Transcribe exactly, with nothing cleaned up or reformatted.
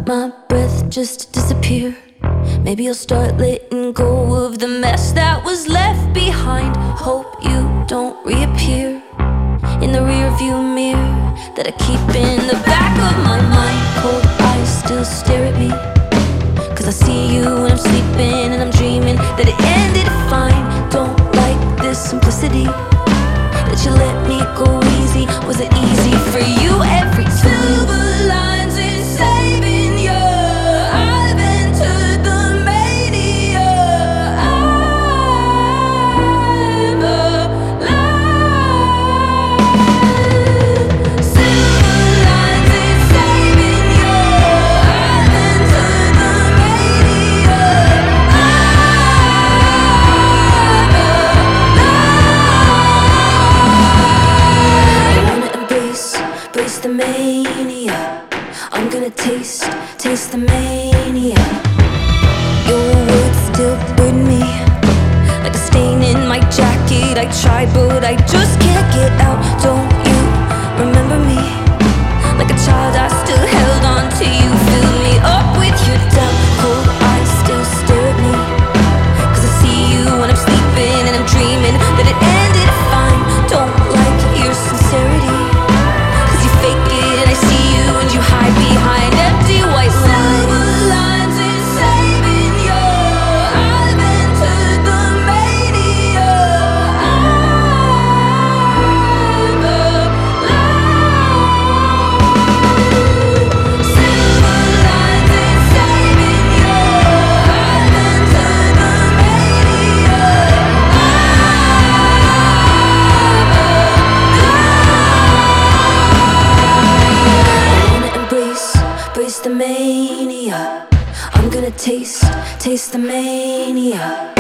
my breath just to disappear. Maybe I'll start letting go of the mess that was left behind. Hope you don't reappear in the rearview mirror that I keep in the back of my mind. Cold eyes still stare at me, cause I see you when I'm sleeping and I'm dreaming that it ended fine. Don't like this simplicity that you let me go easy. Was it easy for you every time? Silver lines in saving you. I've entered the mania. I'm alive. Silver lines in saving you. I've entered the mania. Brace the mania. I'm gonna taste, taste the mania. Your words still burn me like a stain in my jacket. I try but I just can't get out. Don't you remember me? Like a child I still held on to you. Fill me up with your doubt. Cold eyes still stare at me, cause I see you when I'm sleeping and I'm dreaming that it ended fine. Don't like your sincerity, fake it and I see you and you hide behind empty white lines. Silver lines in saving you. I've entered the mania. I'm alive. Silver lines in saving you. I've entered the mania. Brace the mania. I'm gonna taste, taste the mania.